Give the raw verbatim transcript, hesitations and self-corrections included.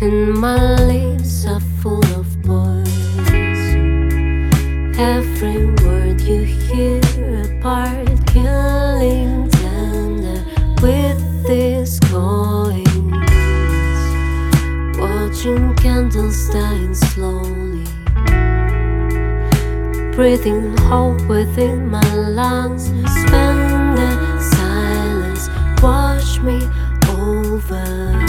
and my lips are full of poison. Every word you hear apart, killing tender with these coins. Watching candles dying slowly, breathing hope within my lungs. Spend the silence, watch me over.